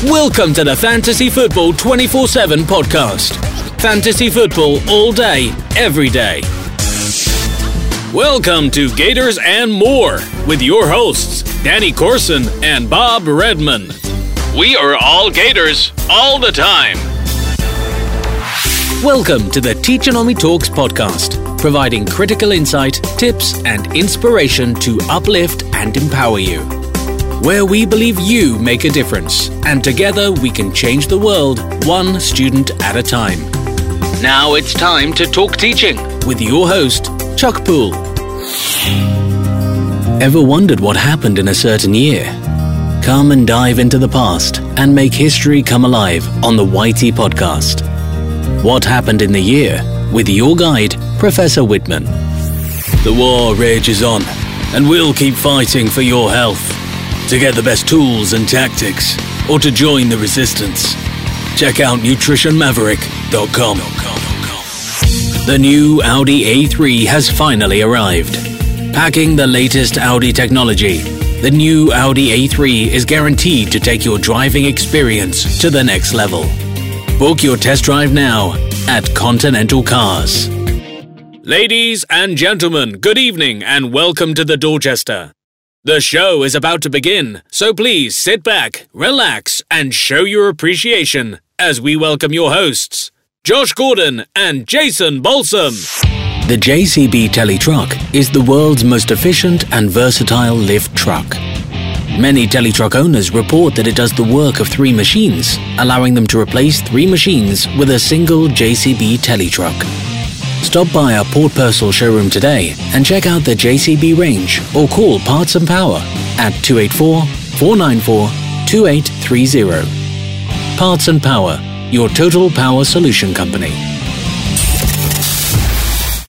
Welcome to the Fantasy Football 24/7 podcast. Fantasy football all day, every day. Welcome to Gators and More with your hosts, Danny Corson and Bob Redman. We are all Gators all the time. Welcome to the Teachonomy Talks podcast, providing critical insight, tips, and inspiration to uplift and empower you. Where we believe you make a difference, and together we can change the world one student at a time. Now it's time to talk teaching with your host, Chuck Poole. Ever wondered what happened in a certain year? Come and dive into the past and make history come alive on the Whitey podcast. What happened in the year with your guide, Professor Whitman. The war rages on, and we'll keep fighting for your health. To get the best tools and tactics, or to join the resistance, check out nutritionmaverick.com. The new Audi A3 has finally arrived. Packing the latest Audi technology, the new Audi A3 is guaranteed to take your driving experience to the next level. Book your test drive now at Continental Cars. Ladies and gentlemen, good evening and welcome to the Dorchester. The show is about to begin, so please sit back, relax, and show your appreciation as we welcome your hosts, Josh Gordon and Jason Balsam. The JCB Teletruck is the world's most efficient and versatile lift truck. Many Teletruck owners report that it does the work of 3 machines, allowing them to replace 3 machines with a single JCB Teletruck. Stop by our Port Purcell showroom today and check out the JCB range or call Parts and Power at 284-494-2830. Parts and Power, your total power solution company.